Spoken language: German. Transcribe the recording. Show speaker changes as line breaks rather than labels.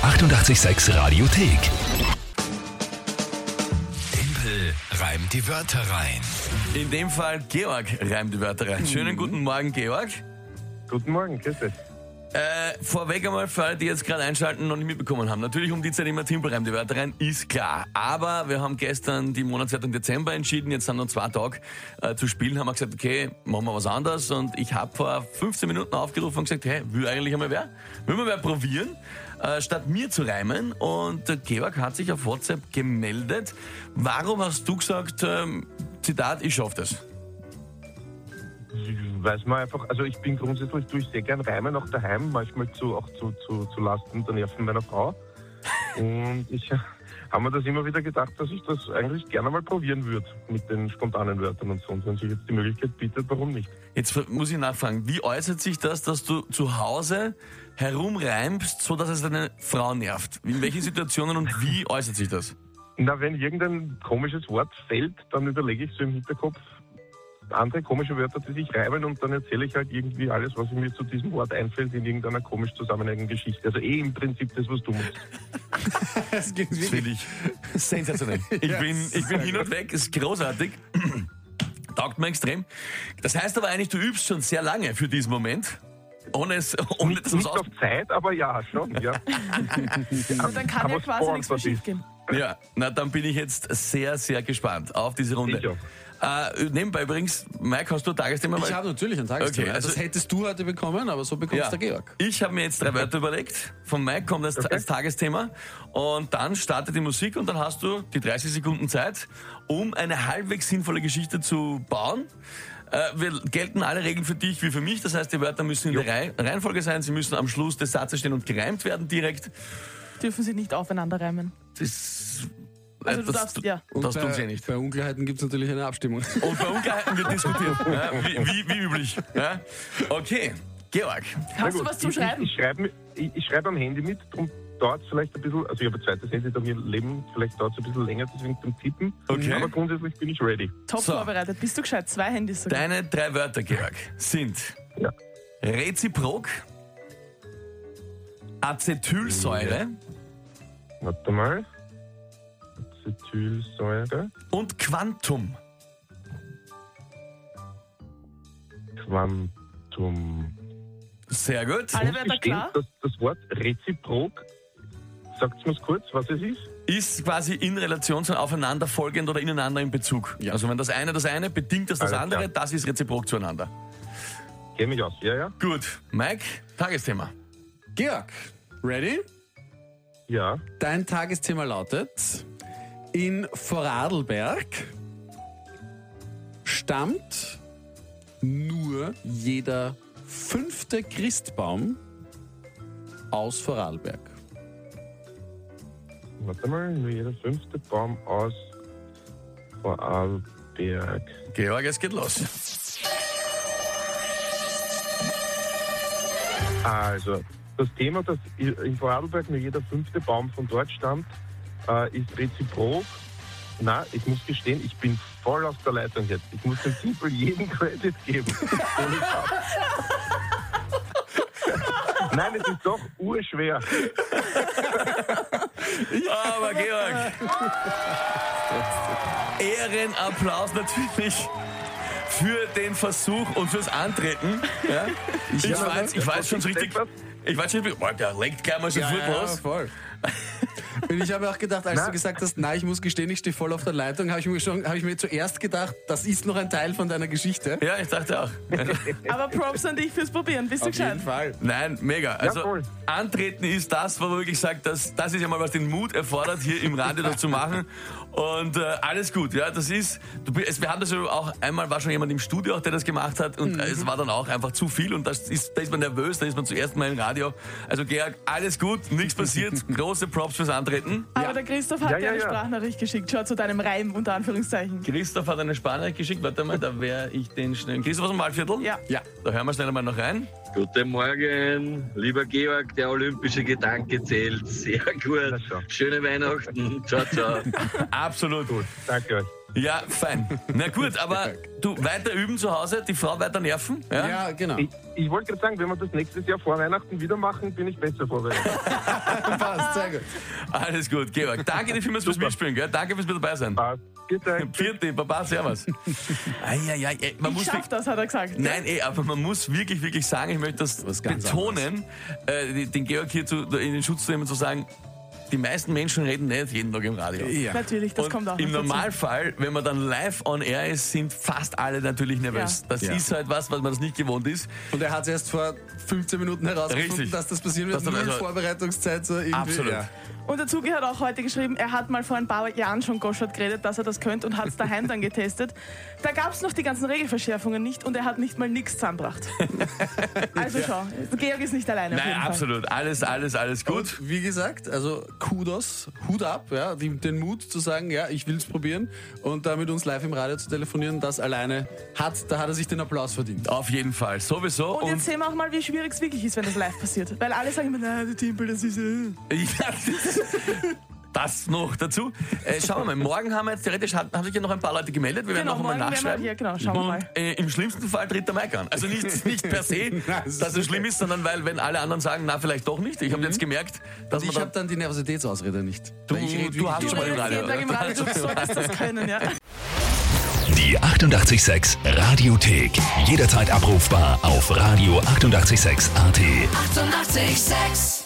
886 Radiothek. Tempel reimt die Wörter rein.
In dem Fall Georg reimt die Wörter rein. Schönen guten Morgen, Georg.
Guten Morgen, grüß dich.
Vorweg einmal für alle, die jetzt gerade einschalten und noch nicht mitbekommen haben. Natürlich um die Zeit immer Tempel reimt die Wörter rein, ist klar. Aber wir haben gestern die Monatswertung Dezember entschieden. Jetzt sind noch 2 Tage zu spielen. Haben wir gesagt, okay, machen wir was anderes. Und ich habe vor 15 Minuten aufgerufen und gesagt, hey, will eigentlich einmal wer? Will wir wer probieren? Statt mir zu reimen. Und der Georg hat sich auf WhatsApp gemeldet. Warum hast du gesagt, Zitat, ich schaff das?
Weiß man einfach, also ich bin grundsätzlich durch sehr gern reimen, auch daheim, manchmal zu Lasten der Nerven meiner Frau. Und ich habe mir das immer wieder gedacht, dass ich das eigentlich gerne mal probieren würde mit den spontanen Wörtern und so. Und wenn sich jetzt die Möglichkeit bietet, warum nicht?
Jetzt muss ich nachfragen, wie äußert sich das, dass du zu Hause herumreimst, so dass es deine Frau nervt? In welchen Situationen und wie äußert sich das?
Na, wenn irgendein komisches Wort fällt, dann überlege ich so im Hinterkopf andere komische Wörter, die sich reimen, und dann erzähle ich halt irgendwie alles, was mir zu diesem Wort einfällt, in irgendeiner komisch zusammenhängenden Geschichte. Also im Prinzip das, was du machst.
Das finde ich sensationell. Ich bin hin und weg, ist großartig. Taugt mir extrem. Das heißt aber eigentlich, du übst schon sehr lange für diesen Moment. Nicht auf
Zeit, aber ja, schon. Ja.
Und dann kann ja quasi nichts mehr schief gehen.
Ja, na dann bin ich jetzt sehr, sehr gespannt auf diese Runde. Nebenbei übrigens, Mike, hast du ein Tagesthema?
Ich habe natürlich ein Tagesthema.
Okay, also
das hättest du heute bekommen, aber so bekommst der Georg.
Ich habe mir jetzt 3 Wörter überlegt. Von Mike kommt das als Tagesthema. Und dann startet die Musik und dann hast du die 30 Sekunden Zeit, um eine halbwegs sinnvolle Geschichte zu bauen. Wir gelten alle Regeln für dich wie für mich. Das heißt, die Wörter müssen in der Reihenfolge sein. Sie müssen am Schluss des Satzes stehen und gereimt werden direkt.
Dürfen sie nicht aufeinander reimen. Also du darfst, ja.
Das tun sie nicht.
Bei Unklarheiten gibt es natürlich eine Abstimmung.
Und bei Unklarheiten wird diskutiert. Ja, wie üblich. Ja? Okay, Georg.
Hast du was zum Schreiben?
Ich schreibe am Handy mit, darum dauert es vielleicht ein bisschen, also ich habe ein zweites Handy da mir Leben, vielleicht dauert es ein bisschen länger, deswegen zum Tippen.
Okay.
Aber grundsätzlich bin ich ready.
Top vorbereitet. Bist du gescheit? 2 Handys sogar.
Deine 3 Wörter, Georg, sind Reziprok, Acetylsäure
Warte mal. Acetylsäure.
und Quantum.
Quantum.
Sehr gut.
Alle Wörter klar?
Das Wort reziprok, sagt mir kurz, was es ist?
Ist quasi in Relation zu aufeinanderfolgend oder ineinander in Bezug. Ja. Also wenn das eine bedingt das
Alles
andere,
klar.
das ist reziprok zueinander.
Kenn mich aus, ja.
Gut, Mike, Tagesthema.
Georg, ready?
Ja.
Dein Tagesthema lautet: In Vorarlberg stammt nur jeder 5. Christbaum aus Vorarlberg.
Warte mal, nur jeder 5. Baum aus Vorarlberg.
Georg, es geht los.
Also, das Thema, dass in Vorarlberg nur jeder 5. Baum von dort stammt, ist reziprok. Na, ich muss gestehen, ich bin voll aus der Leitung jetzt. Ich muss dem Simpel jeden Credit geben. Nein, es ist doch urschwer.
Aber Georg, Ehrenapplaus natürlich für den Versuch und fürs Antreten. Ja? Ich war jetzt schon so richtig. Boah, der legt gleich mal so viel los.
Voll. Und ich habe auch gedacht, als du gesagt hast, nein, ich muss gestehen, ich stehe voll auf der Leitung, habe ich mir zuerst gedacht, das ist noch ein Teil von deiner Geschichte.
Ja, ich dachte auch.
Aber Props an dich fürs Probieren. Bist du
Auf jeden
gescheit?
Fall.
Nein, mega. Also
voll.
Antreten ist das, wo man wirklich sagt, das ist ja mal, was den Mut erfordert, hier im Radio das zu machen. Und alles gut. Ja, das ist. Wir haben das ja auch einmal, war schon jemand im Studio, auch, der das gemacht hat, und es war dann auch einfach zu viel, und da ist man nervös, da ist man zuerst mal im Radio. Also Georg, alles gut, nichts passiert. Große Props fürs Antreten.
Aber der Christoph hat dir eine Sprachnachricht geschickt. Schau zu deinem Reim, unter Anführungszeichen.
Christoph hat eine Sprachnachricht geschickt. Warte mal, da wäre ich den schnell. Christoph aus dem Waldviertel?
Ja.
Da hören wir schnell mal noch rein.
Guten Morgen, lieber Georg, der olympische Gedanke zählt. Sehr gut. Schöne Weihnachten. Ciao, ciao.
Absolut.
Gut, danke euch.
Ja, fein. Na gut, aber du weiter üben zu Hause, die Frau weiter nerven. Ja,
Ja, genau.
Ich wollte gerade sagen, wenn wir das nächstes Jahr vor Weihnachten wieder machen, bin ich besser vorbereitet.
Passt, sehr gut.
Alles gut, Georg. Danke dir vielmals fürs Mitspielen, gell? Danke fürs mit dabei sein.
Passt. Bitte.
Vierte, Baba, servus. Eieiei, man
Ich
muss
schaff das, hat er gesagt.
Nein, aber man muss wirklich sagen, ich möchte das
Was ganz
betonen, den Georg hier in den Schutz zu nehmen und zu sagen, die meisten Menschen reden nicht jeden Tag im Radio.
Ja.
Natürlich, das
Und
kommt auch
im
noch dazu.
Normalfall, wenn man dann live on air ist, sind fast alle natürlich nervös.
Ja.
Das
Ja.
ist halt was man das nicht gewohnt ist.
Und er hat es erst vor 15 Minuten herausgefunden,
Richtig.
dass das passieren wird.
Dass dann
Null
also-
Vorbereitungszeit. So irgendwie.
Absolut.
Ja.
Und der Zugi hat auch heute geschrieben, er hat mal vor ein paar Jahren schon Goschert geredet, dass er das könnte und hat es daheim dann getestet. Da gab es noch die ganzen Regelverschärfungen nicht und er hat nicht mal nichts zusammengebracht. Also schau, Georg ist nicht alleine auf
Nein,
jeden Fall.
absolut. Alles gut.
Und wie gesagt, also Kudos, Hut ab, ja, den Mut zu sagen, ja, ich will es probieren und da mit uns live im Radio zu telefonieren, das alleine da hat er sich den Applaus verdient.
Auf jeden Fall, sowieso.
Und jetzt sehen wir auch mal, wie schwierig es wirklich ist, wenn das live passiert. Weil alle sagen immer, nein, der Timpel, das ist...
Ja, das noch dazu. Schauen wir mal, morgen haben wir jetzt theoretisch, haben sich ja noch ein paar Leute gemeldet. Wir werden
Genau,
noch einmal
morgen werden wir
nachschreiben.
hier, genau, schauen wir mal.
Und im schlimmsten Fall tritt der Mike an. Also nicht per se, dass es schlimm ist, sondern weil, wenn alle anderen sagen, na, vielleicht doch nicht. Ich habe jetzt gemerkt, dass
Ich
man
habe dann die Nervositätsausrede nicht.
Du
Weil ich red
hast
wirklich-
schon mal im
Jetzt
Radio.
jeden Tag im Radio, du solltest das können, ja.
Die 88,6 Radiothek. Jederzeit abrufbar auf radio886.at. 88,6.
Eighty-eight, sex.